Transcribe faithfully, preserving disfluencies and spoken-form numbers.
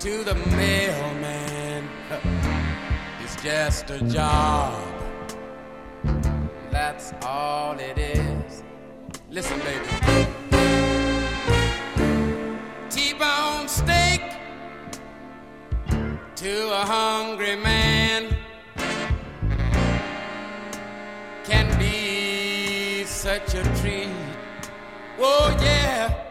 to the mailman. It's just a job. That's all it is. Listen, baby. T-bone steak to a hungry man can be such a treat. Oh, yeah.